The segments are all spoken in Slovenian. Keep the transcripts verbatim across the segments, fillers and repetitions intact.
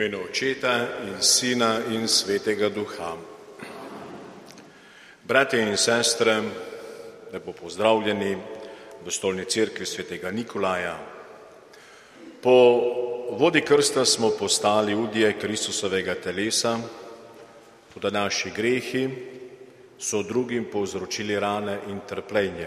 imenu Očeta in Sina in Svetega Duha. Bratje in sestre, lepo pozdravljeni v Stolni cerkvi svetega Nikolaja. Po vodi krsta smo postali udje Kristusovega telesa, toda naši grehi so drugim povzročili rane in trpljenje.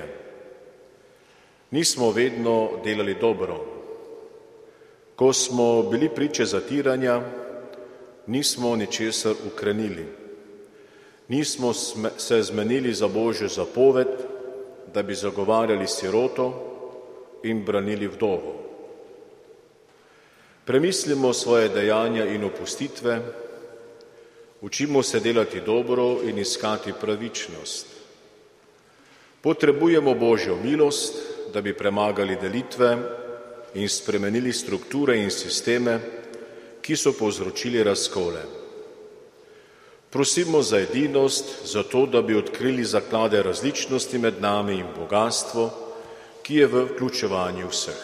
Nismo vedno delali dobro. Ko smo bili priče zatiranja, nismo ničesar ukrenili. Nismo se zmenili za Božjo zapoved, da bi zagovarjali siroto in branili vdovo. Premislimo svoje dejanja in opustitve, učimo se delati dobro in iskati pravičnost. Potrebujemo Božjo milost, da bi premagali delitve in spremenili strukture in sisteme, ki so povzročili razkole. Prosimo za edinost, za to, da bi odkrili zaklade različnosti med nami in bogatstvo, ki je v vključevanju vseh.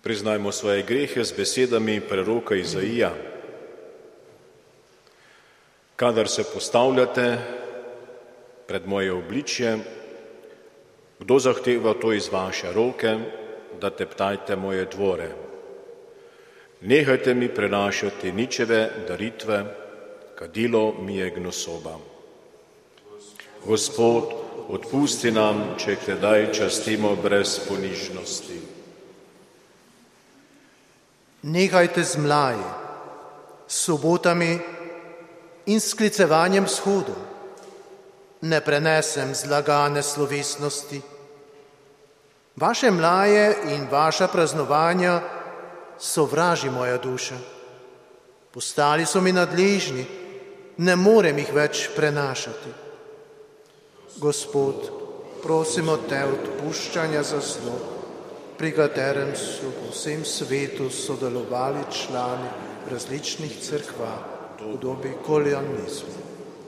Priznajmo svoje grehe z besedami preroka Izaija. Kadar se postavljate pred moje obličje, kdo zahteva to iz vaše roke, da teptajte moje dvore? Nehajte mi prenašati ničeve daritve, kadilo mi je gnusoba. Gospod, odpusti nam, če tedaj častimo brez ponižnosti. Nehajte z mlaji, sobotami in sklicevanjem shodov. Ne prenesem zlagane slovesnosti. Vaše mlaje in vaša praznovanja sovraži moja duša. Postali so mi nadležni, ne morem jih več prenašati. Gospod, prosimo te odpuščanja zaslog, pri katerem so po vsem svetu sodelovali člani različnih cerkva v dobi kolonializma.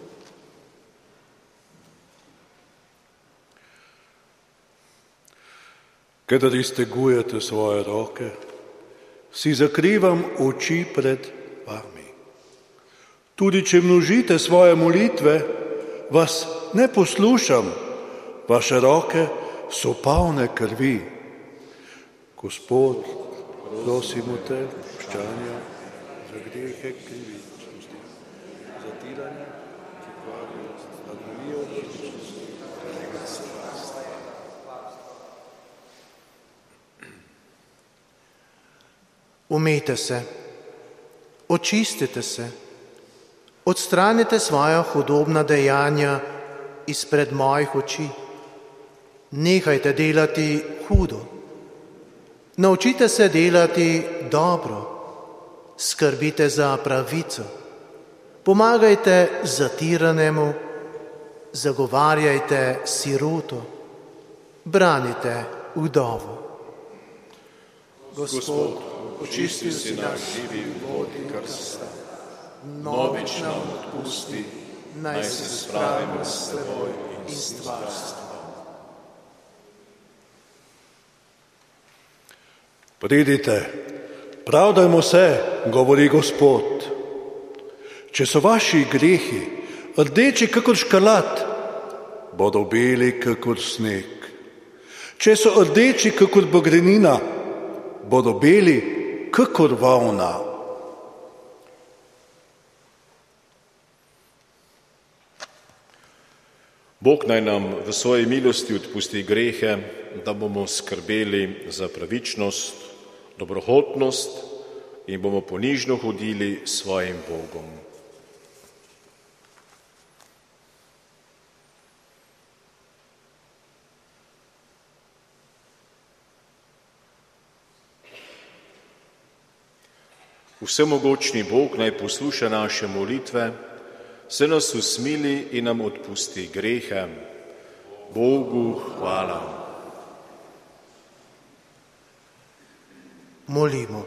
Kadar iztegujete svoje roke, si zakrivam oči pred vami. Tudi če množite svoje molitve, vas ne poslušam, vaše roke so polne krvi. Gospod, prosimo te, odpuščanja za grehe, krivičnosti, zatiranja, pokvarjenost, agonije, odvrčnosti, tega strasti. Umijte se, očistite se, odstranite svoja hudobna dejanja izpred mojih oči. Nehajte delati hudo. Naučite se delati dobro. Skrbite za pravico. Pomagajte zatiranemu, zagovarjajte siroto, branite vdovo. Gospod, očisti si naš živi vodi krsta, novič nam odpusti, naj se spravimo s teboj in stvarstvom. Pridite, pravdajmo se, govori Gospod. Če so vaši grehi rdeči kakor škrlat, bodo beli kakor sneg. Če so rdeči kakor bagrenina, bodo beli kakor volna. Bog naj nam v svoji milosti odpusti grehe, da bomo skrbeli za pravičnost, dobrohotnost in bomo ponižno hodili s svojim Bogom. Vsemogočni Bog naj posluša naše molitve, se nas usmili in nam odpusti grehe. Bogu hvala. Molimo.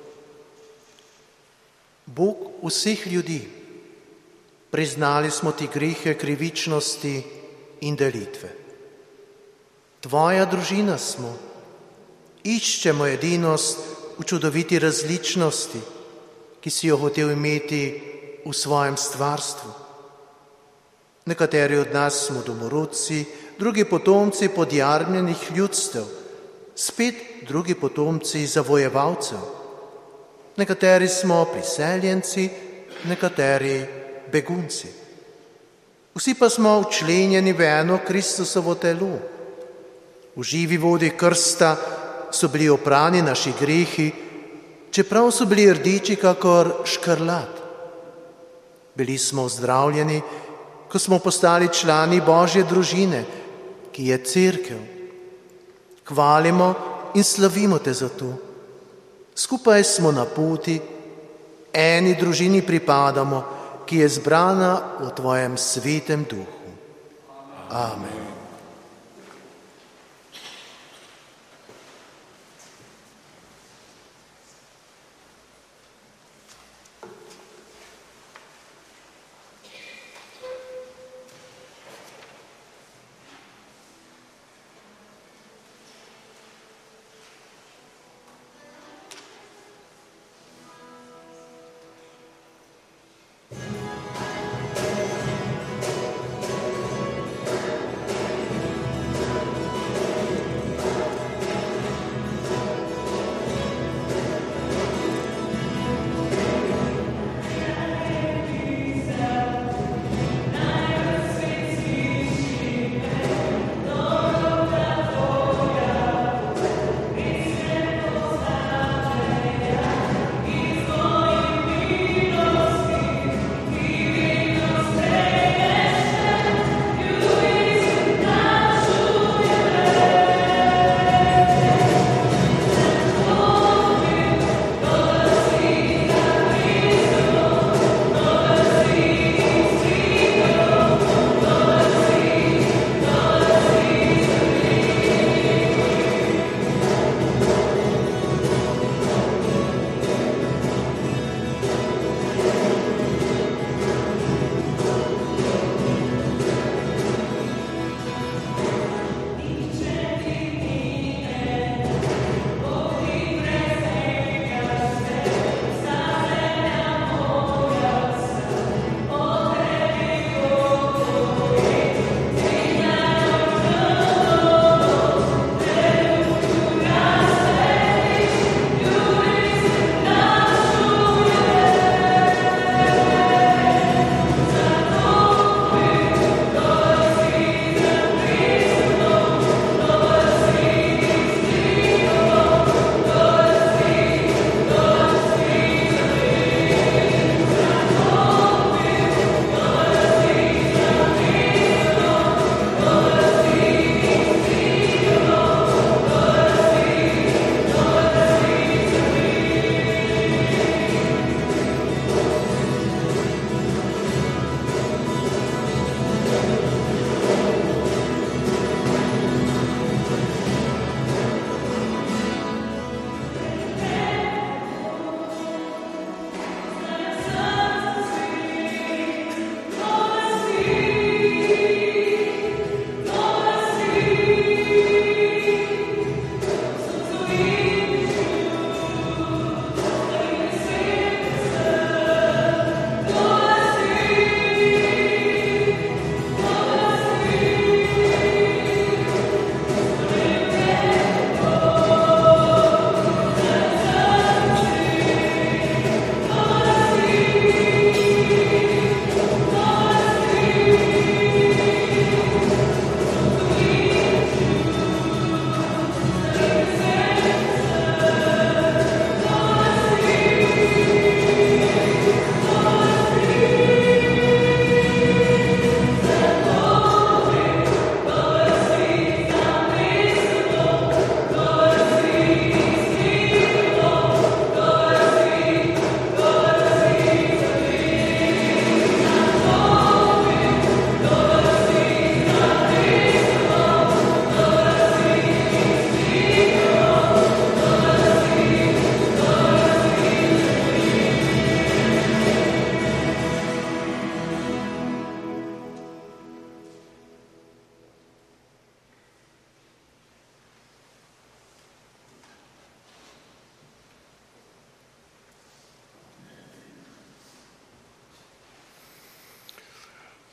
Bog vseh ljudi, priznali smo ti grehe krivičnosti in delitve. Tvoja družina smo, iščemo edinost v čudoviti različnosti, ki si jo hotel imeti v svojem stvarstvu. Nekateri od nas smo domorodci, drugi potomci podjarmljenih ljudstev, spet drugi potomci zavojevalcev. Nekateri smo priseljenci, nekateri begunci. Vsi pa smo včlenjeni v eno Kristusovo telo. V živi vodi krsta so bili oprani naši grehi, čeprav so bili rdeči kakor škrlat. Bili smo ozdravljeni, ko smo postali člani Božje družine, ki je cerkev. Hvalimo in slavimo te za to. Skupaj smo na poti, eni družini pripadamo, ki je zbrana v tvojem svetem duhu. Amen.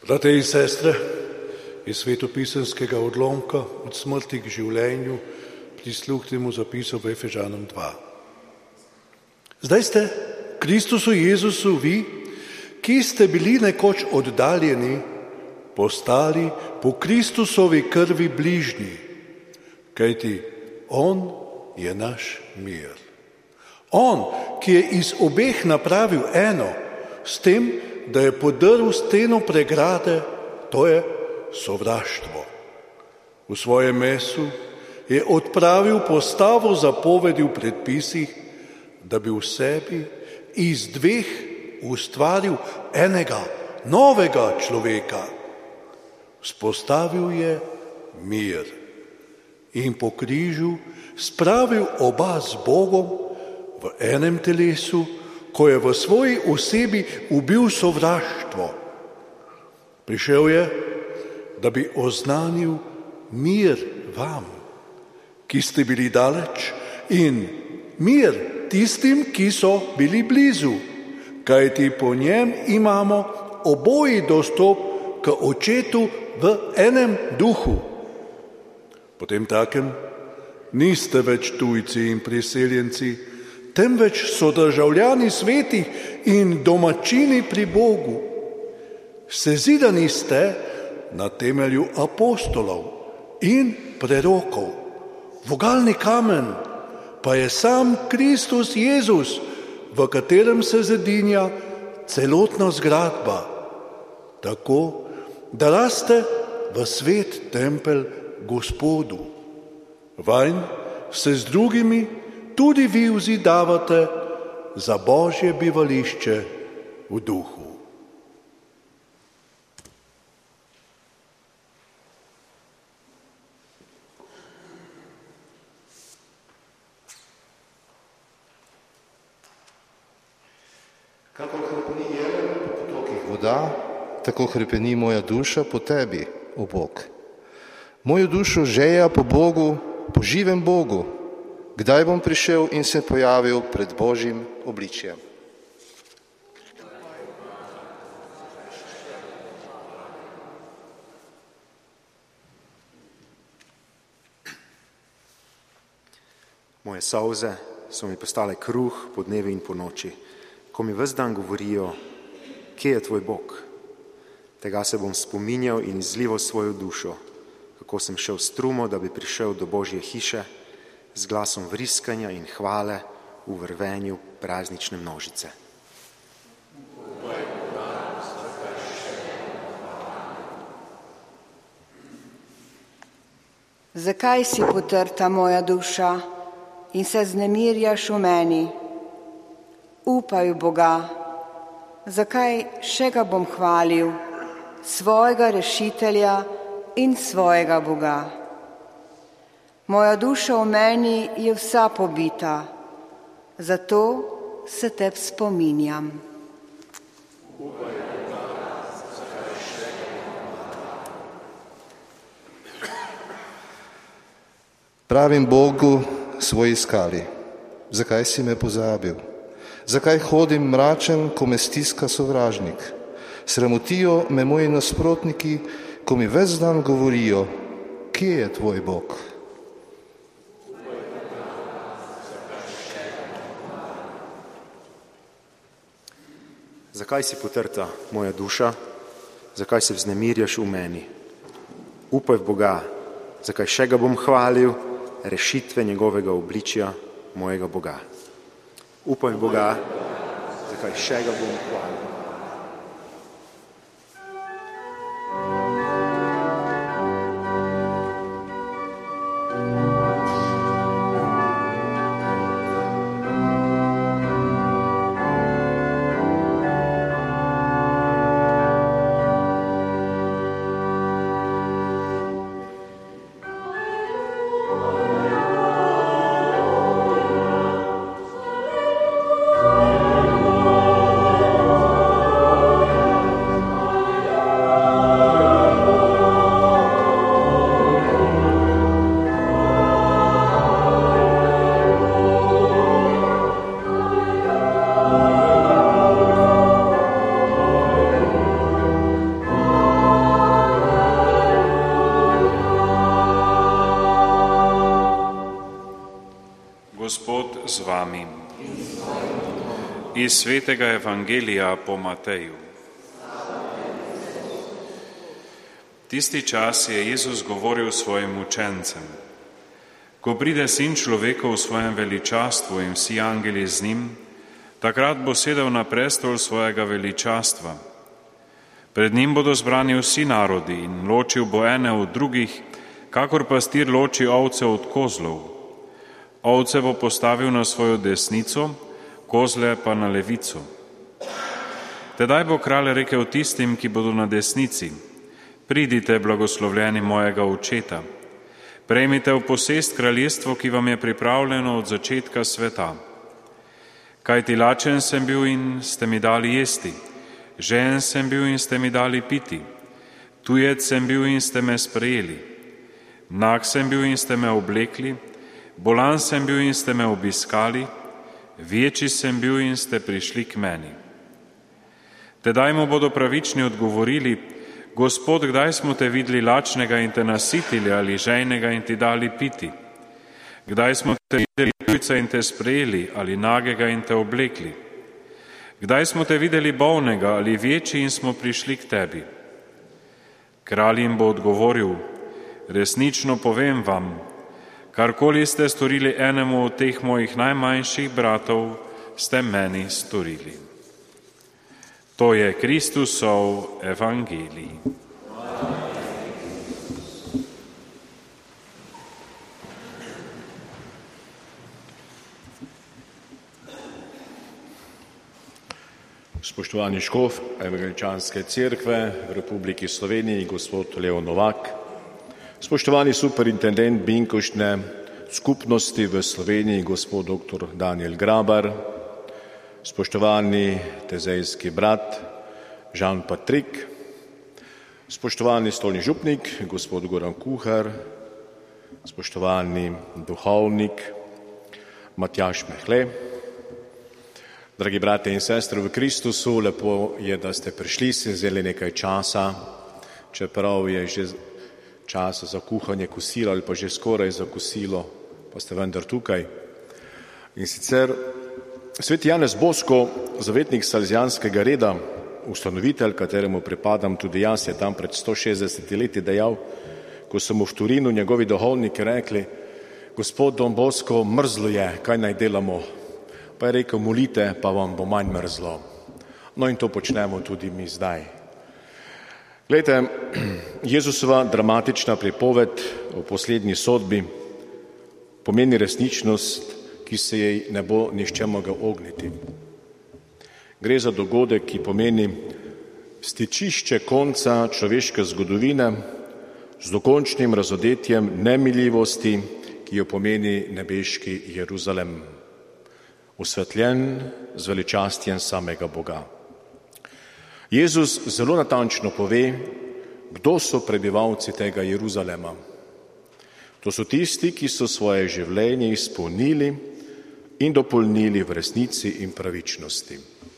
Brate in sestre, iz svetopisanskega odlomka od smrti k življenju prisluhnimo zapisu v Efežanom dva. Zdaj ste Kristusu Jezusu vi, ki ste bili nekoč oddaljeni, postali po Kristusovi krvi bližnji, kajti On je naš mir. On, ki je iz obeh napravil eno, s tem, da je podrl steno pregrade, to je sovraštvo. V svojem mesu je odpravil postavo zapovedi v predpisih, da bi v sebi iz dveh ustvaril enega, novega človeka. Vzpostavil je mir in po križu spravil oba z Bogom v enem telesu, ko je v svoji osebi ubil sovraštvo. Prišel je, da bi oznanil mir vam, ki ste bili daleč, in mir tistim, ki so bili blizu, kajti po njem imamo oboji dostop k Očetu v enem duhu. Potem takem niste več tujci in priseljenci, temveč so državljani svetih in domačini pri Bogu. Sezidani ste na temelju apostolov in prerokov. Vogalni kamen pa je sam Kristus Jezus, v katerem se zedinja celotna zgradba, tako da raste v svet tempelj Gospodu. Vanj se z drugimi tudi vi vzidavate za Božje bivališče v duhu. Kakor hrepeni jelen po potokih voda, tako hrepeni moja duša po tebi, o Bog. Mojo dušo žeja po Bogu, po živem Bogu. Kdaj bom prišel in se pojavil pred Božjim obličjem? Moje solze so mi postale kruh po dnevi in po noči, ko mi ves dan govorijo, kje je tvoj Bog? Tega se bom spominjal in izlival svojo dušo, kako sem šel strumo, da bi prišel do Božje hiše, z glasom vriskanja in hvale v vrvenju praznične množice. Zakaj si potrta moja duša in se znemirjaš v meni? Upaj v Boga, zakaj še ga bom hvalil, svojega rešitelja in svojega Boga. Moja duša v meni je vsa pobita, zato se te spominjam. Pravim Bogu, svoj iskali, zakaj si me pozabil? Zakaj hodim mračen, ko me stiska sovražnik? Sramotijo me moji nasprotniki, ko mi ves dan govorijo, kje je tvoj Bog? Zakaj si potrta, moja duša? Zakaj se vznemirjaš v meni? Upaj v Boga, zakaj še ga bom hvalil, rešitve njegovega obličja, mojega Boga. Upaj v Boga, zakaj še ga bom hvalil. Oh Gospod z vami. Iz svetega evangelija po Mateju. Tisti čas je Jezus govoril svojim učencem: Ko pride Sin človekov v svojem veličastvu in vsi angeli z njim, takrat bo sedel na prestol svojega veličastva. Pred njim bodo zbrani vsi narodi in ločil bo ene od drugih, kakor pastir loči ovce od kozlov. Ovce bo postavil na svojo desnico, kozle pa na levico. Tedaj bo kralj rekel tistim, ki bodo na desnici: Pridite, blagoslovljeni mojega očeta, prejmite v posest kraljestvo, ki vam je pripravljeno od začetka sveta. Kajti lačen sem bil in ste mi dali jesti, žejen sem bil in ste mi dali piti, tujec sem bil in ste me sprejeli, nag sem bil in ste me oblekli, bolan sem bil in ste me obiskali, večji sem bil in ste prišli k meni. Tedaj mu bodo pravični odgovorili: Gospod, kdaj smo te videli lačnega in te nasitili ali žejnega in ti dali piti? Kdaj smo te videli tujca in te sprejeli ali nagega in te oblekli? Kdaj smo te videli bolnega ali večji in smo prišli k tebi? Kralj jim bo odgovoril: Resnično povem vam, karkoli ste storili enemu od teh mojih najmanjših bratov, ste meni storili. To je Kristusov evangelij. Spoštovani škof Evangeličanske cerkve v Republiki Sloveniji, gospod Leo Novak, spoštovani superintendent Binkoštne skupnosti v Sloveniji, gospod doktor Daniel Grabar, spoštovani tezejski brat Žan Patrik, spoštovani stolni župnik, gospod Goran Kuhar, spoštovani duhovnik Matjaž Mehle, dragi brate in sestre v Kristusu, lepo je, da ste prišli, si vzeli nekaj časa, čeprav je že čas za kuhanje kosila ali pa že skoraj za kosilo, pa ste vendar tukaj. In sicer sveti Janez Bosko, zavetnik salesijanskega reda, ustanovitelj, kateremu pripadam tudi jaz, je tam pred sto šestdesetimi leti dejal, ko so mu v Turinu njegovi duhovniki rekli: Gospod Don Bosko, mrzlo je, kaj naj delamo? Pa je rekel: molite, pa vam bo manj mrzlo. No in to počnemo tudi mi zdaj. Glejte, Jezusova dramatična pripoved o poslednji sodbi pomeni resničnost, ki se jej ne bo nihče mogel ogniti. Gre za dogodek, ki pomeni stičišče konca človeške zgodovine z dokončnim razodetjem nemiljivosti, ki jo pomeni nebeški Jeruzalem, osvetljen z veličastjem samega Boga. Jezus zelo natančno pove, kdo so prebivalci tega Jeruzalema. To so tisti, ki so svoje življenje izpolnili in dopolnili v resnici in pravičnosti.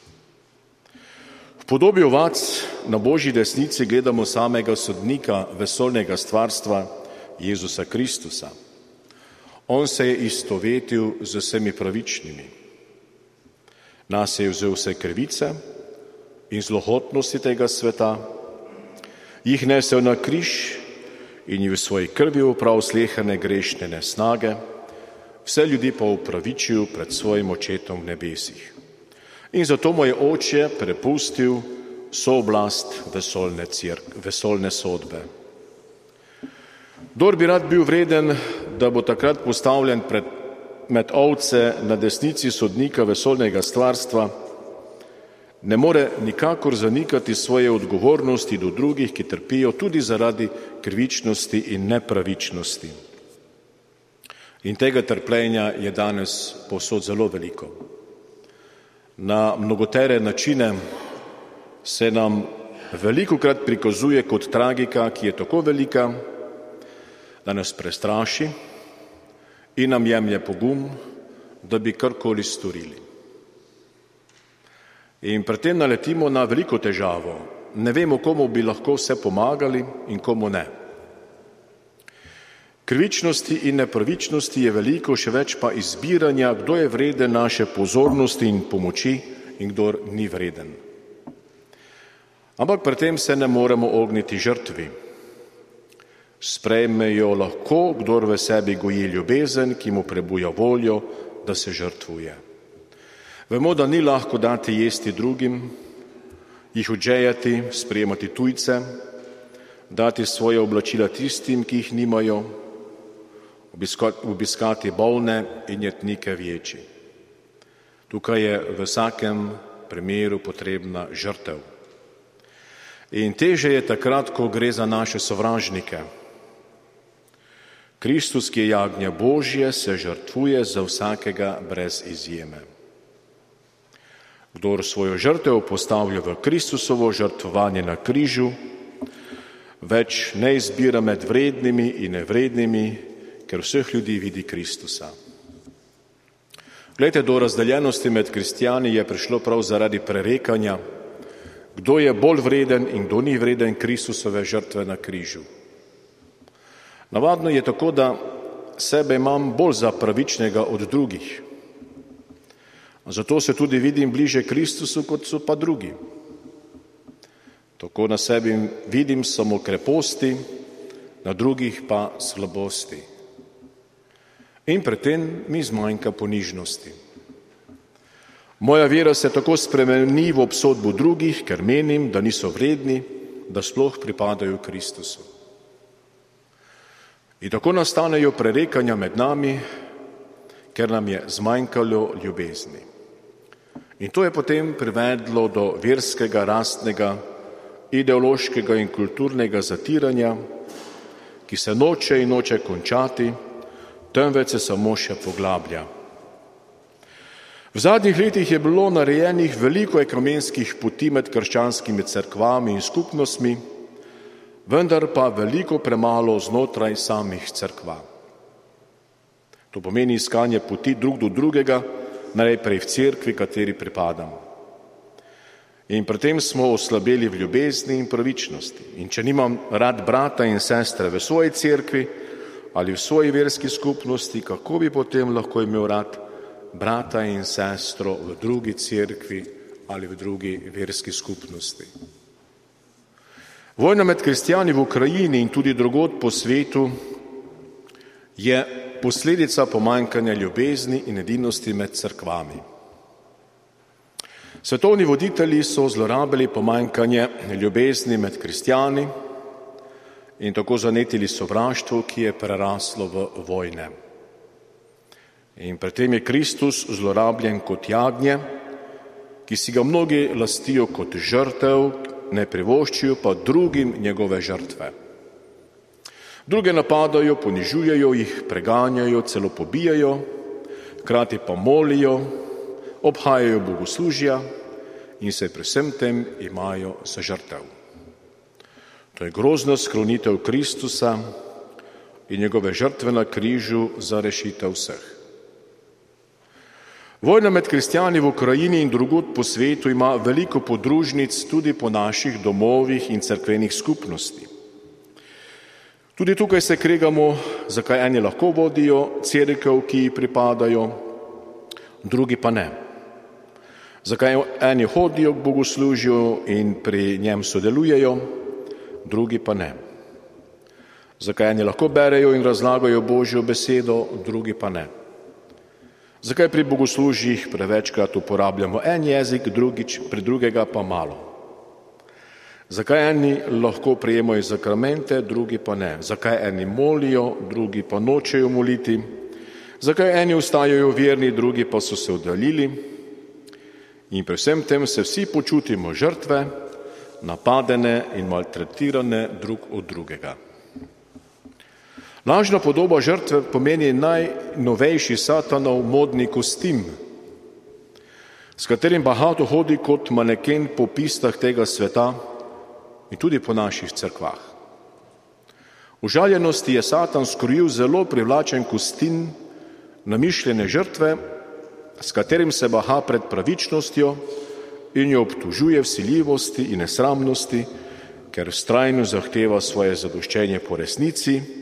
V podobi ovac na Božji desnici gledamo samega sodnika vesoljnega stvarstva Jezusa Kristusa. On se je istovetil z vsemi pravičnimi. Nas je vzel vse krivice in zlohotnosti tega sveta, jih nesel na križ in jih v svoji krvi oprav sleherne grešne nesnage, vse ljudi pa upravičil pred svojim očetom v nebesih. In zato mu je oče prepustil sooblast vesoljne, vesoljne sodbe. Kdor bi rad bil vreden, da bo takrat postavljen pred, med ovce na desnici sodnika vesoljnega stvarstva, ne more nikakor zanikati svoje odgovornosti do drugih, ki trpijo tudi zaradi krivičnosti in nepravičnosti. In tega trpljenja je danes povsod zelo veliko. Na mnogotere načine se nam velikokrat prikazuje kot tragika, ki je tako velika, da nas prestraši in nam jemlje pogum, da bi karkoli storili. In pri tem naletimo na veliko težavo. Ne vemo, komu bi lahko vse pomagali in komu ne. Krivičnosti in nepravičnosti je veliko, še več pa izbiranja, kdo je vreden naše pozornosti in pomoči in kdo ni vreden. Ampak pri tem se ne moremo ogniti žrtvi. Sprejme jo lahko, kdor v sebi goji ljubezen, ki mu prebuja voljo, da se žrtvuje. Vemo, da ni lahko dati jesti drugim, jih odžejati, sprejemati tujce, dati svoje oblačila tistim, ki jih nimajo, obiskati bolne in jetnike vječi. Tukaj je v vsakem primeru potrebna žrtev. In teže je takrat, ko gre za naše sovražnike. Kristus, ki je jagnje Božje, se žrtvuje za vsakega brez izjeme. Kdor svojo žrtev postavlja v Kristusovo žrtvovanje na križu, več ne izbira med vrednimi in nevrednimi, ker vseh ljudi vidi Kristusa. Glejte, do razdeljenosti med kristjani je prišlo prav zaradi prerekanja, kdo je bolj vreden in kdo ni vreden Kristusove žrtve na križu. Navadno je tako, da sebe imam bolj za pravičnega od drugih. Zato se tudi vidim bliže Kristusu, kot so pa drugi. Tako na sebi vidim samo kreposti, na drugih pa slabosti. In pri tem mi zmanjka ponižnosti. Moja vera se tako spremeni v obsodbu drugih, ker menim, da niso vredni, da sploh pripadajo Kristusu. In tako nastanejo prerekanja med nami, ker nam je zmanjkalo ljubezni. In to je potem privedlo do verskega, rastnega, ideološkega in kulturnega zatiranja, ki se noče in noče končati, temveč se samo še poglablja. V zadnjih letih je bilo narejenih veliko ekumenskih poti med krščanskimi cerkvami in skupnostmi, vendar pa veliko premalo znotraj samih cerkva. To pomeni iskanje poti drug do drugega, najprej v cerkvi, kateri pripadam. In pri tem smo oslabeli v ljubezni in pravičnosti. In če nimam rad brata in sestre v svoji cerkvi ali v svoji verski skupnosti, kako bi potem lahko imel rad brata in sestro v drugi cerkvi ali v drugi verski skupnosti? Vojna med kristjani v Ukrajini in tudi drugod po svetu je posledica pomanjkanja ljubezni in edinosti med cerkvami. Svetovni voditelji so zlorabili pomanjkanje ljubezni med kristjani in tako zanetili sovraštvo, ki je preraslo v vojne. In pri tem je Kristus zlorabljen kot jagnje, ki si ga mnogi lastijo kot žrtev, ne privoščijo pa drugim njegove žrtve. Druge napadajo, ponižujejo jih, preganjajo, celo pobijajo, hkrati pa molijo, obhajajo bogoslužja in se pri vsem tem imajo za žrtev. To je grozna sklonitev Kristusa in njegove žrtve na križu za rešitev vseh. Vojna med kristjani v Ukrajini in drugod po svetu ima veliko podružnic tudi po naših domovih in cerkvenih skupnosti. Tudi tukaj se kregamo, zakaj eni lahko vodijo cerkev, ki ji pripadajo, drugi pa ne. Zakaj eni hodijo k bogoslužju in pri njem sodelujejo, drugi pa ne. Zakaj eni lahko berejo in razlagajo Božjo besedo, drugi pa ne. Zakaj pri bogoslužjih prevečkrat uporabljamo en jezik, drugič, pri drugega pa malo? Zakaj eni lahko prejemajo zakramente, drugi pa ne? Zakaj eni molijo, drugi pa nočejo moliti? Zakaj eni ostajajo verni, drugi pa so se oddaljili? In pri vsem tem se vsi počutimo žrtve, napadene in maltretirane drug od drugega. Lažna podoba žrtve pomeni najnovejši satanov modni kostim, s katerim bahato hodi kot maneken po pistah tega sveta in tudi po naših cerkvah. V žaljenosti je Satan skrojil zelo privlačen kostim namišljene žrtve, s katerim se baha pred pravičnostjo in jo obtužuje vsiljivosti in nesramnosti, ker vztrajno zahteva svoje zadoščenje po resnici,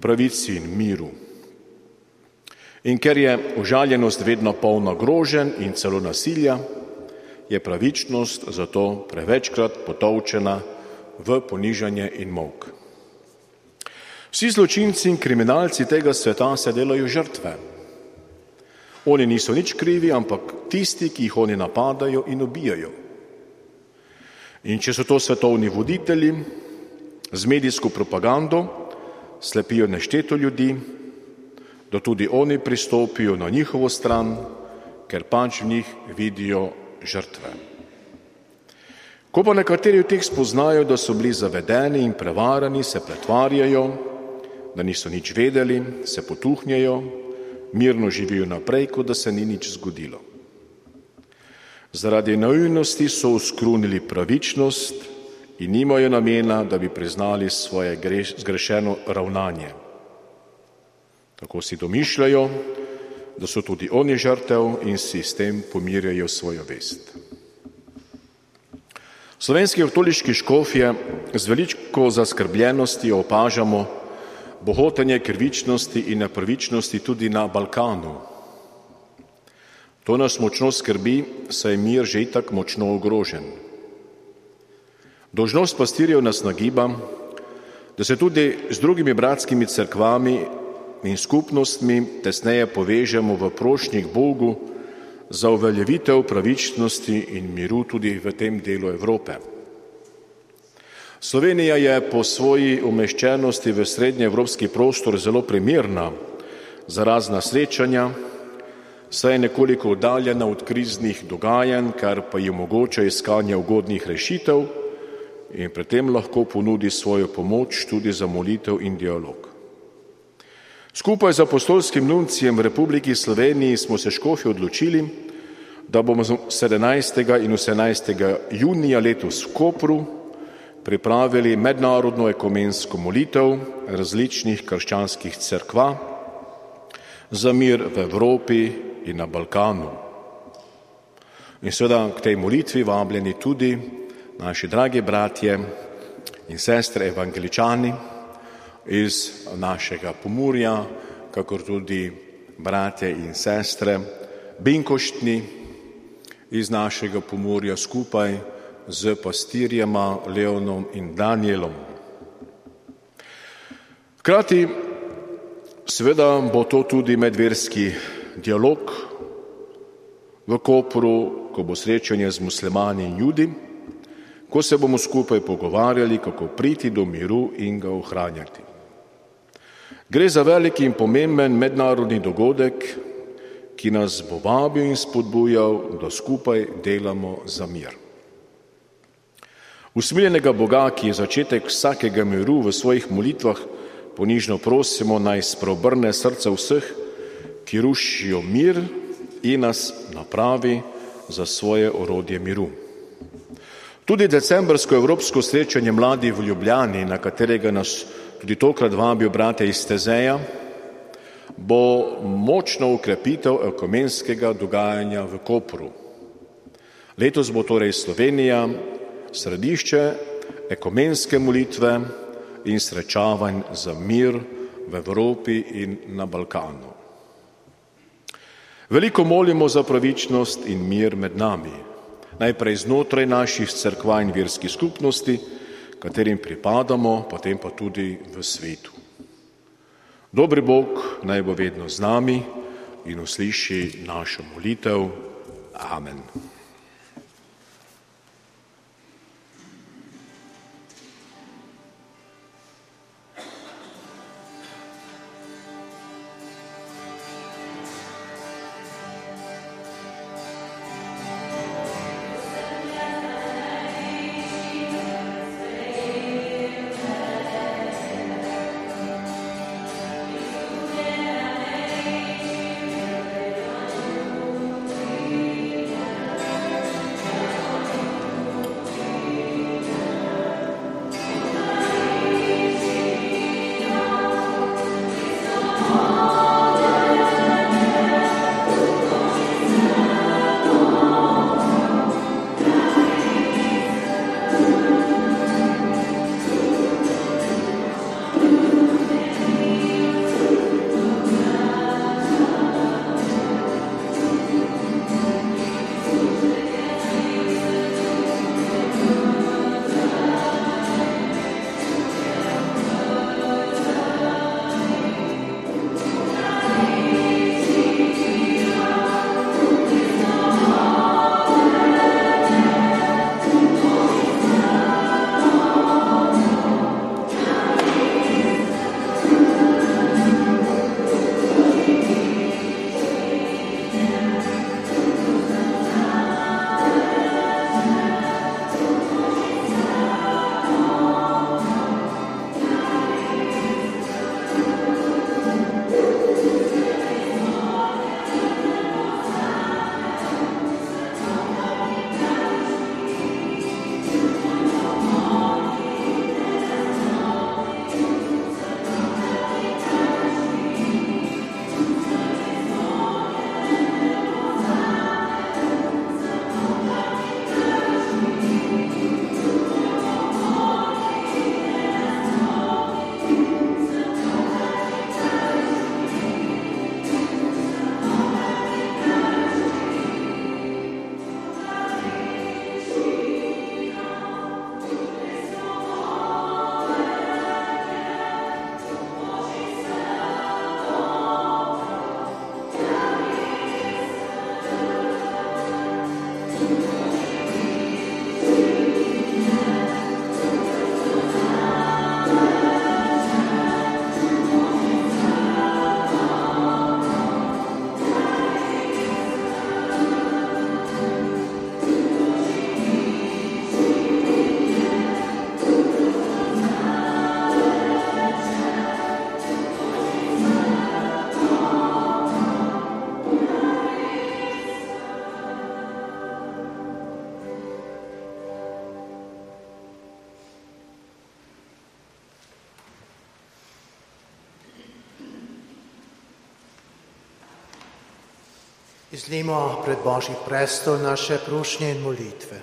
pravici in miru. In ker je užaljenost vedno polna groženj in celo nasilja, je pravičnost zato prevečkrat potolčena v ponižanje in molk. Vsi zločinci in kriminalci tega sveta se delajo žrtve. Oni niso nič krivi, ampak tisti, ki jih oni napadajo in ubijajo. In če so to svetovni voditelji, z medijsko propagando slepijo nešteto ljudi, da tudi oni pristopijo na njihovo stran, ker pač v njih vidijo žrtve. Ko pa nekateri od teh spoznajo, da so bili zavedeni in prevarani, se pretvarjajo, da niso nič vedeli, se potuhnjajo, mirno živijo naprej, kot da se ni nič zgodilo. Zaradi naivnosti so oskrunili pravičnost in nimajo namena, da bi priznali svoje zgrešeno ravnanje. Tako si domišljajo, da so tudi oni žrtev in si s tem pomirjajo svojo vest. Slovenski katoliški škofje z veliko zaskrbljenosti opažamo bohotenje krivičnosti in nepravičnosti tudi na Balkanu. To nas močno skrbi, saj je mir že itak močno ogrožen. Dolžnost pastirjev nas nagiba, da se tudi z drugimi bratskimi cerkvami in skupnostmi tesneje povežemo v prošnji k Bogu za uveljavitev pravičnosti in miru tudi v tem delu Evrope. Slovenija je po svoji umeščenosti v srednjeevropski prostor zelo primerna za razna srečanja, saj je nekoliko oddaljena od kriznih dogajanj, kar pa ji omogoča iskanje ugodnih rešitev in pri tem lahko ponudi svojo pomoč tudi za molitev in dialog. Skupaj z apostolskim nuncijem v Republiki Sloveniji smo se škofje odločili, da bomo sedemnajstega in osemnajstega junija letos v Kopru pripravili mednarodno ekumensko molitev različnih krščanskih cerkva za mir v Evropi in na Balkanu. In seveda k tej molitvi vabljeni tudi naši dragi bratje in sestre evangeličani iz našega Pomurja, kakor tudi bratje in sestre binkoštni iz našega Pomurja skupaj z pastirjema Leonom in Danielom. Hkrati seveda bo to tudi medverski dialog v Kopru, ko bo srečanje z muslimani in Judi, ko se bomo skupaj pogovarjali, kako priti do miru in ga ohranjati. Gre za velik in pomemben mednarodni dogodek, ki nas bo vabil in spodbujal, da skupaj delamo za mir. Usmiljenega Boga, ki je začetek vsakega miru, v svojih molitvah ponižno prosimo, naj spreobrne srca vseh, ki rušijo mir in nas napravi za svoje orodje miru. Tudi decembrsko evropsko srečanje mladih v Ljubljani, na katerega nas tudi tokrat vabijo bratje iz Tezeja, bo močno ukrepitev ekumenskega dogajanja v Kopru. Letos bo torej Slovenija središče ekumenske molitve in srečavanj za mir v Evropi in na Balkanu. Veliko molimo za pravičnost in mir med nami, najprej znotraj naših cerkva in verskih skupnosti, katerim pripadamo, potem pa tudi v svetu. Dobri Bog naj bo vedno z nami in usliši našo molitev. Amen. Izlimo pred Božji prestol naše prošnje in molitve.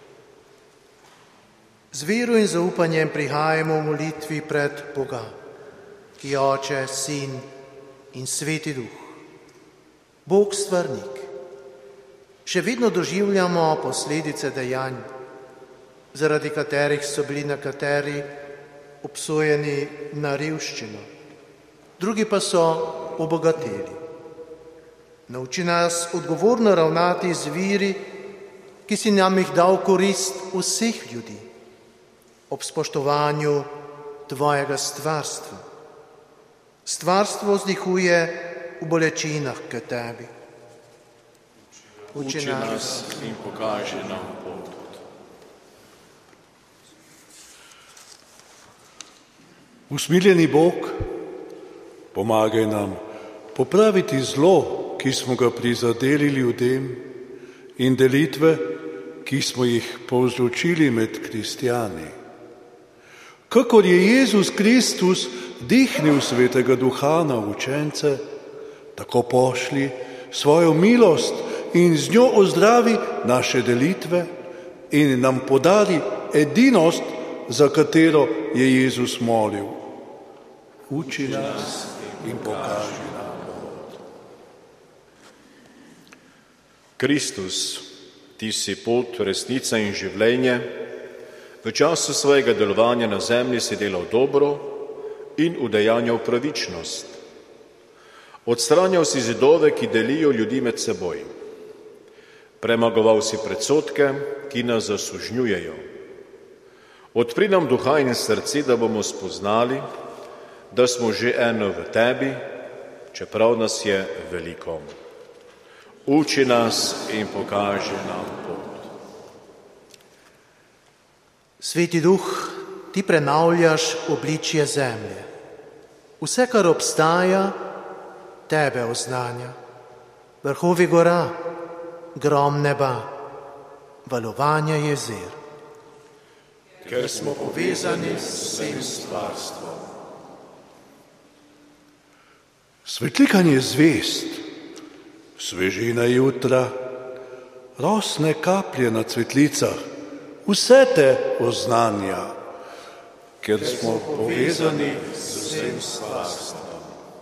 Z vero in zaupanjem prihajamo v molitvi pred Boga, ki je Oče, Sin in Sveti Duh. Bog stvarnik. Še vedno doživljamo posledice dejanj, zaradi katerih so bili nekateri obsojeni na revščino, drugi pa so obogateli. Nauči nas odgovorno ravnati z viri, ki si nam jih dal korist vseh ljudi, ob spoštovanju tvojega stvarstva. Stvarstvo vzdihuje v bolečinah k tebi. Uči nas in pokaži nam pot. Usmiljeni Bog, pomagaj nam popraviti zlo, ki smo ga prizadeli ljudem, in delitve, ki smo jih povzročili med kristjani. Kakor je Jezus Kristus dihnil Svetega Duha na učence, tako pošli svojo milost in z njo ozdravi naše delitve in nam podari edinost, za katero je Jezus molil. Uči nas in pokaži nam pot. Kristus, ti si pot, resnica in življenje. V času svojega delovanja na zemlji si delal dobro in udejanjal pravičnost. Odstranjal si zidove, ki delijo ljudi med seboj. Premagoval si predsodke, ki nas zasužnjujejo. Odpri nam duha in srce, da bomo spoznali, da smo že eno v tebi, čeprav nas je veliko. Uči nas in pokaži nam pot. Sveti Duh, ti prenavljaš obličje zemlje. Vse, kar obstaja, tebe oznanja. Vrhovi gora, grom neba, valovanja jezer. Ker smo povezani s vsem stvarstvom. Svetlikanje zvest, svežina jutra, rosne kaplje na cvetlicah, vse te oznanja, ker smo povezani s vsem stvarstvom.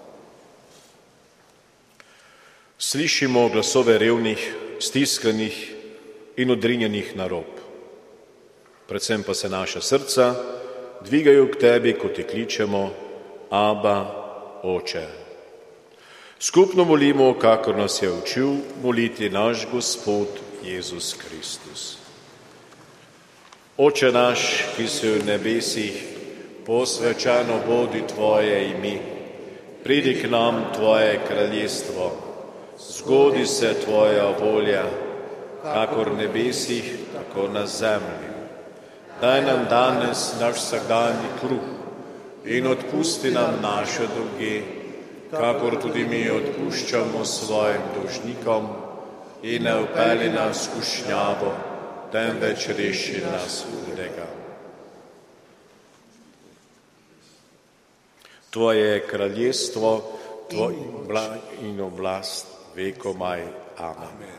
Slišimo glasove revnih, stiskanih in odrinjenih na rob. Predvsem pa se naša srca dvigajo k tebi, ko te kličemo, Aba, Oče. Skupno molimo, kakor nas je učil moliti naš Gospod Jezus Kristus. Oče naš, ki si v nebesih, posvečeno bodi tvoje ime. Pridi k nam tvoje kraljestvo, zgodi se tvoja volja, kakor v nebesih, tako na zemlji. Daj nam danes naš vsakdanji kruh in odpusti nam naše dolge, kakor tudi mi odpuščamo svojim dolžnikom, in ne vpelji nas v skušnjavo, temveč reši nas hudega. Tvoje je kraljestvo, tvoj in oblast vekomaj. Amen.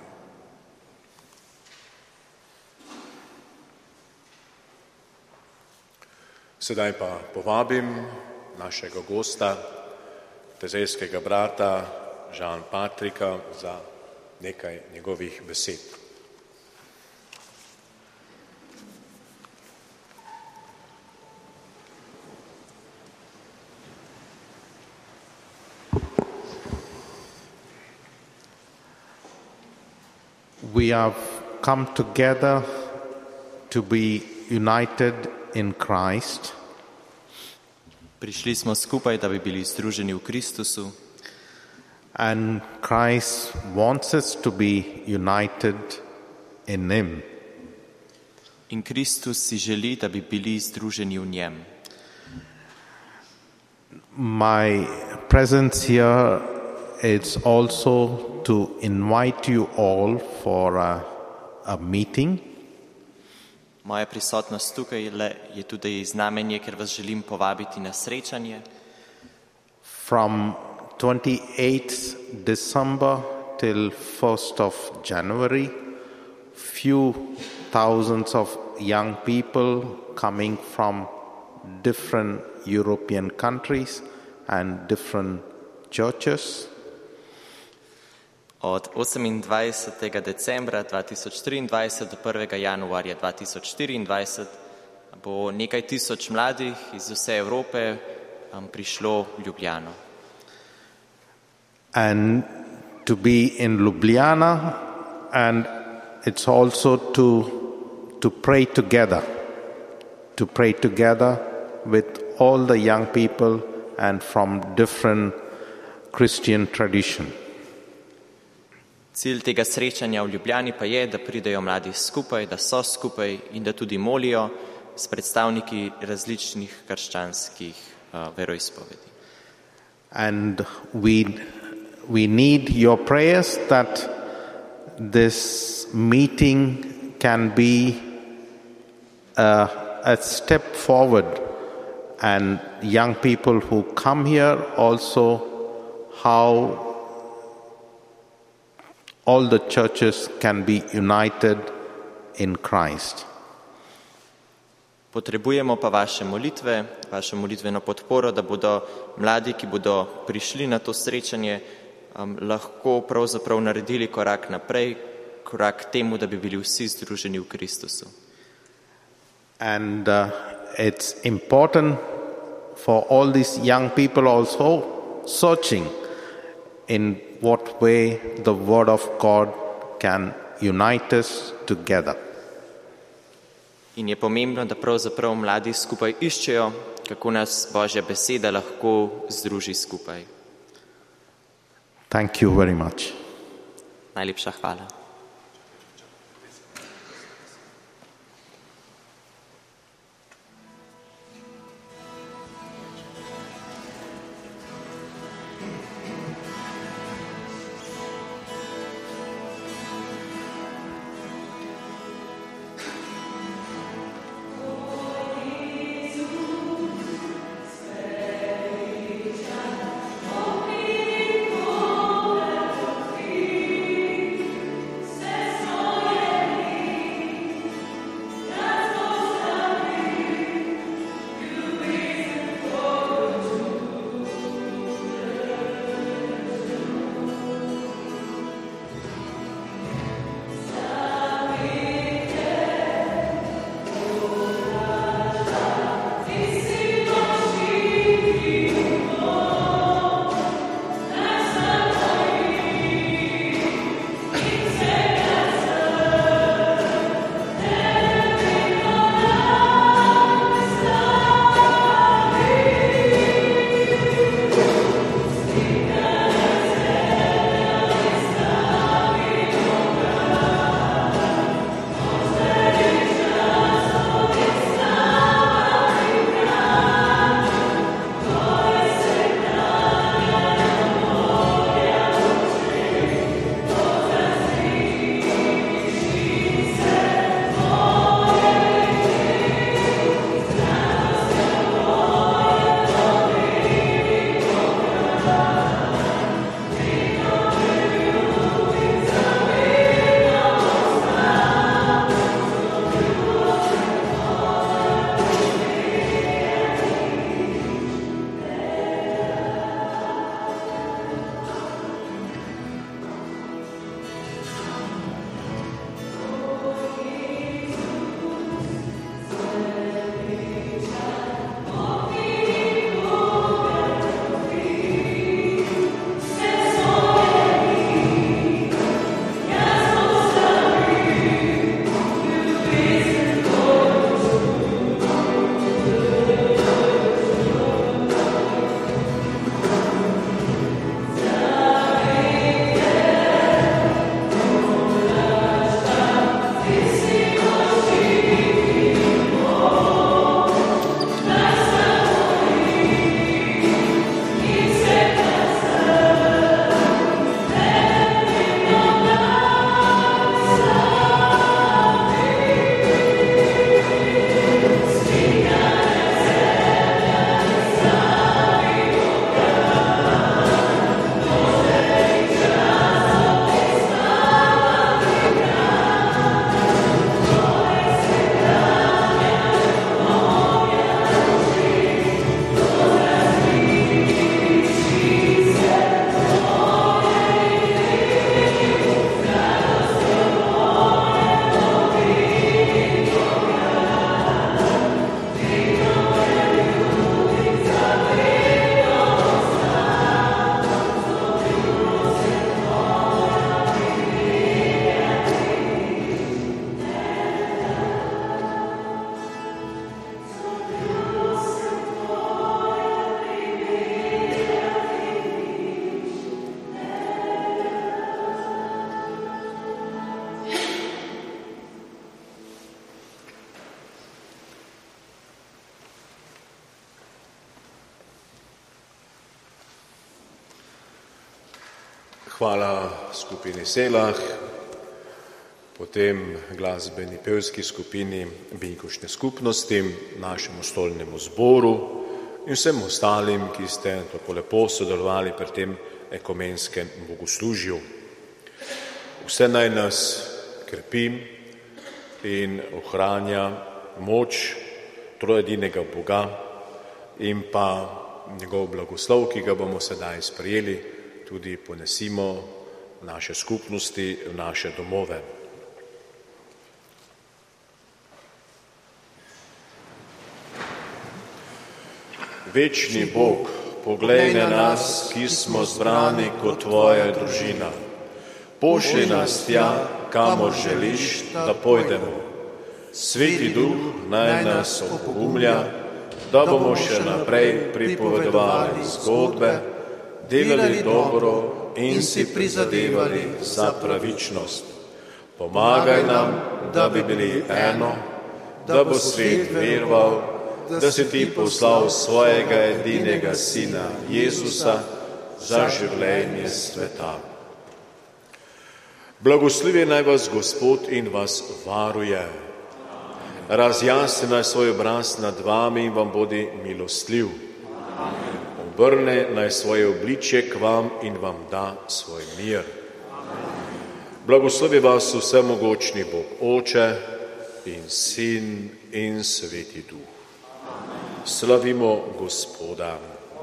Sedaj pa povabim našega gosta, tezejskega brata Žan Patrika, za nekaj njegovih besed. We have come together to be united in Christ. Prišli smo skupaj, da bi bili združeni v Kristusu. And Christ wants us to be united in Him. In Kristus si želi, da bi bili združeni v njem. My presence here is also to invite you all for a, a meeting. Moja prisotnost tukaj je tudi znamenje, ker vas želim povabiti na srečanje. From twenty-eighth December till first of January, few thousands of young people coming from different European countries and different churches. Od osemindvajsetega decembra dva tisoč triindvajset do prvega januarja dva tisoč štiriindvajset bo nekaj tisoč mladih iz vse Evrope um, prišlo v Ljubljano. And to be in Ljubljana, and it's also to, to pray together, to pray together with all the young people and from different Christian tradition. Cilj tega srečanja v Ljubljani pa je, da pridejo mladi skupaj, da so skupaj in da tudi molijo s predstavniki različnih krščanskih uh, veroizpovedi. And we, we need your prayers that this meeting can be a, a step forward, and young people who come here also, how all the churches can be united in Christ. Potrebujemo pa vaše molitve, vašo molitveno podporo, da bodo mladi, ki bodo prišli na to srečanje, um, lahko pravzaprav naredili korak naprej, korak temu, da bi bili vsi združeni v Kristusu. And uh, it's important for all these young people also searching in what way the Word of God can unite us together. In je pomembno, da pravzaprav mladi skupaj iščejo, kako nas Božja beseda lahko združi skupaj. Thank you very much. Najlepša hvala. Hvala skupini Selah, potem glasbeni pevski skupini Binkošne skupnosti, našemu stolnemu zboru in vsem ostalim, ki ste tako lepo sodelovali pri tem ekumenskem bogoslužju. Vse naj nas krepi in ohranja moč trojedinega Boga in pa njegov blagoslov, ki ga bomo sedaj sprejeli, tudi ponesimo v naše skupnosti, v naše domove. Večni Bog, poglej na nas, ki smo zbrani kot tvoja družina. Pošli nas tja, kamor želiš, da pojdemo. Sveti Duh naj nas opogumlja, da bomo še naprej pripovedovali zgodbe, delali dobro in si prizadevali za pravičnost. Pomagaj nam, da bi bili eno, da bo svet veroval, da si ti poslal svojega edinega Sina Jezusa za življenje sveta. Blagoslovi naj vas Gospod in vas varuje. Razjasni naj svoj obraz nad vami in vam bodi milostljiv. Obrne naj svoje obličje k vam in vam da svoj mir. Blagoslovi vas vsemogočni Bog Oče in Sin in Sveti Duh. Slavimo Gospoda.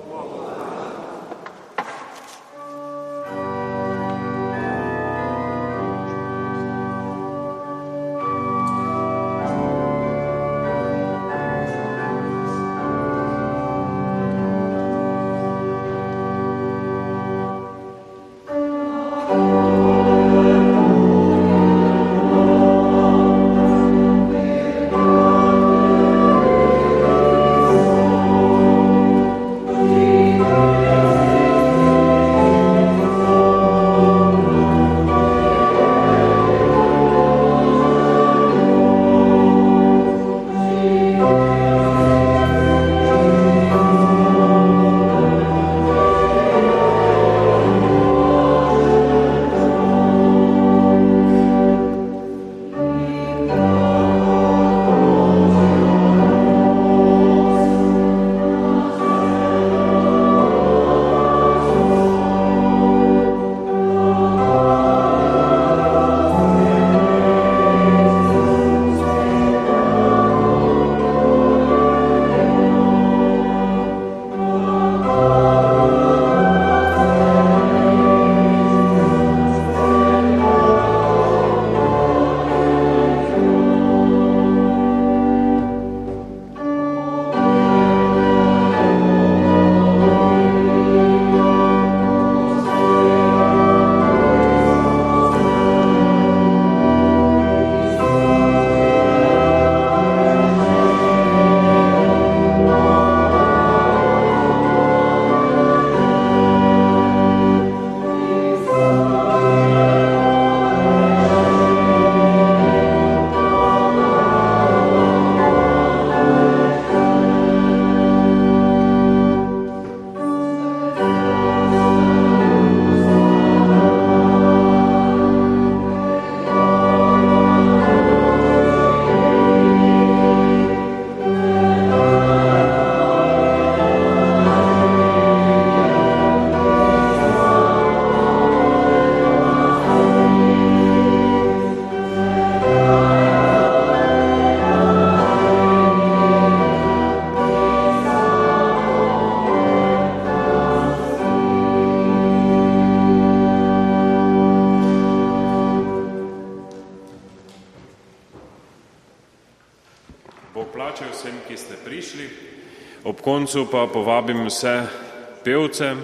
Ob koncu pa povabim vse pevce,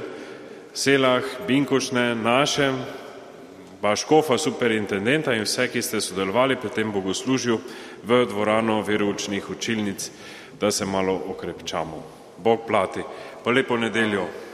Selah, Binkošne, naše, pa škofa, superintendenta in vse, ki ste sodelovali pri tem bogoslužju v dvorano veroučnih učilnic, da se malo okrepčamo. Bog plati. Pa lepo nedeljo.